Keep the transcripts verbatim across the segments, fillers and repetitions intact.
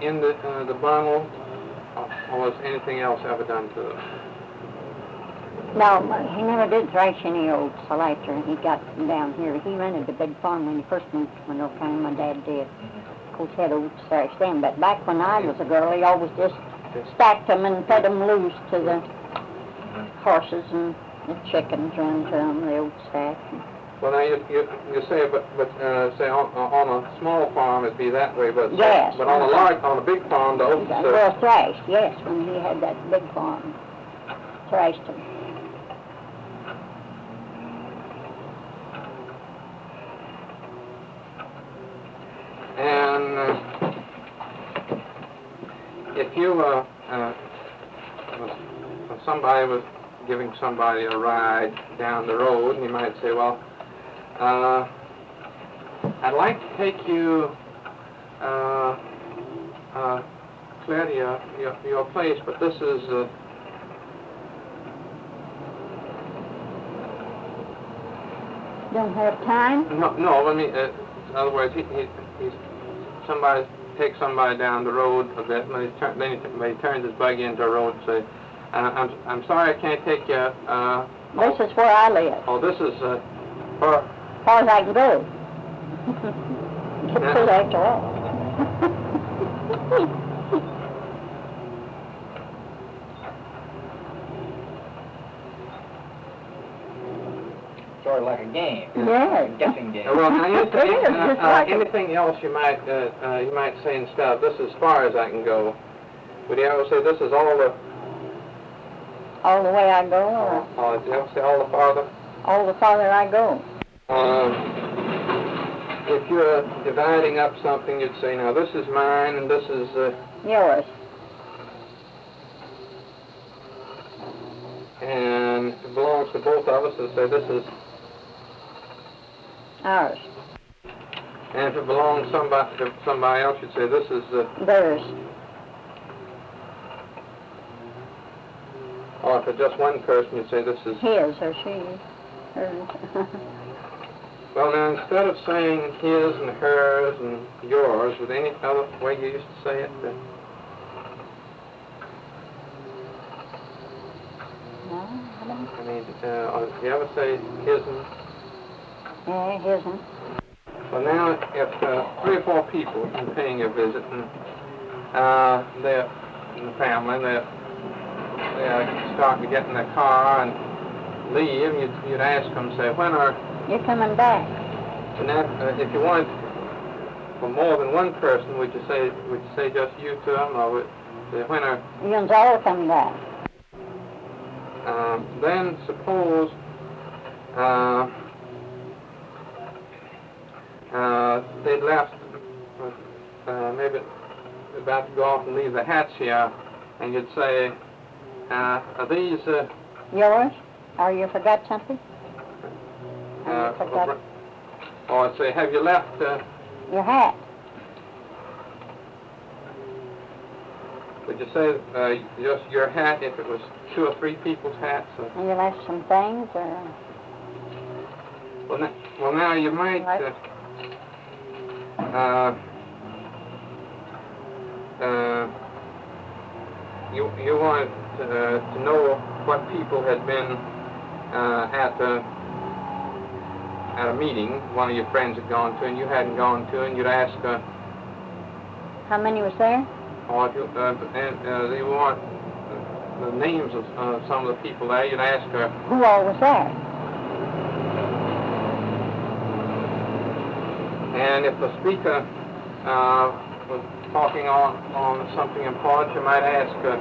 in the uh, the bundle, or was anything else ever done to them? No, he never did thrash any oats till after he got down here. He rented a big farm when he first moved to Monroe County. My dad did. Of course, he had oats thrashed then. But back when I was a girl, he always just stacked them and fed them loose to the horses and the chickens run to them, the oat stack. Well, now you you, you say, but but uh, say on, on a small farm it'd be that way, but yes, but on a large, on a big farm, the oats. Uh, well, thrashed, yes, when he had that big farm, thrashed them. And uh, if you, uh, uh, if somebody was giving somebody a ride down the road, and you might say, well, uh, I'd like to take you uh, uh, clear to your, your, your place, but this is uh, don't have time? no, no. I mean, uh, in other words, he, he, he's somebody takes somebody down the road a bit, and he turn, then he, he turns his buggy into a road and say, uh, I'm, I'm sorry I can't take you. Uh, this oh, is where I live. Oh, this is uh, for... As far as I can go. Get to after all. Sort of like a game. Yeah. A guessing game. Uh, well, now, anything, It is, uh, just uh, like it. anything else you might uh, uh, you might say instead of this is as far as I can go. Would you ever say this is all the... All the way I go, or Uh, did you ever say all the farther? all the farther I go? Um, if you're dividing up something, you'd say, now this is mine and this is... Uh, Yours. and if it belongs to both of us, you'd say this is... Ours. And if it belongs to somebody, to somebody else, you'd say this is... Uh, Theirs. or if it's just one person, you'd say this is... His or she. Hers. Well, now, instead of saying his and hers and yours, with any other way you used to say it? Uh, No, I don't. I mean, uh, or do you ever say his and... Yeah, his and. Well, now, if uh, three or four people are paying a visit, and uh, they're in the family, they're, they're starting to get in their car and leave, you'd, you'd ask them, say, when are... You're coming back. And that, uh, if you wanted for more than one person, would you say would you say just you to them, or would say when are... You're all coming back. Um, then suppose uh, uh, they left, uh, maybe about to go off and leave the hats here, and you'd say, uh, are these... Uh, Yours? Or you forgot something? Or uh, you forgot or I'd say, have you left... Uh, your hat? would you say uh, just your hat if it was two or three people's hats? Or, And you left some things, or... well, now, well, now you might... Right. Uh, uh, uh, you you wanted to, uh, to know what people had been uh, at a at a meeting one of your friends had gone to and you hadn't gone to, and you'd ask, uh, How many was there? or if you, uh, and uh, you want the names of uh, some of the people there, you'd ask her, Who all was there? and if the speaker uh, was talking on, on something important, you might ask, uh,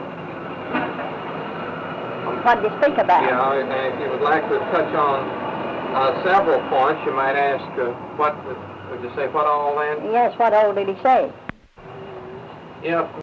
What did you speak about? yeah, and if you would like to touch on uh, several points, you might ask, uh, what, would you say, what all then? Yes, what all did he say? If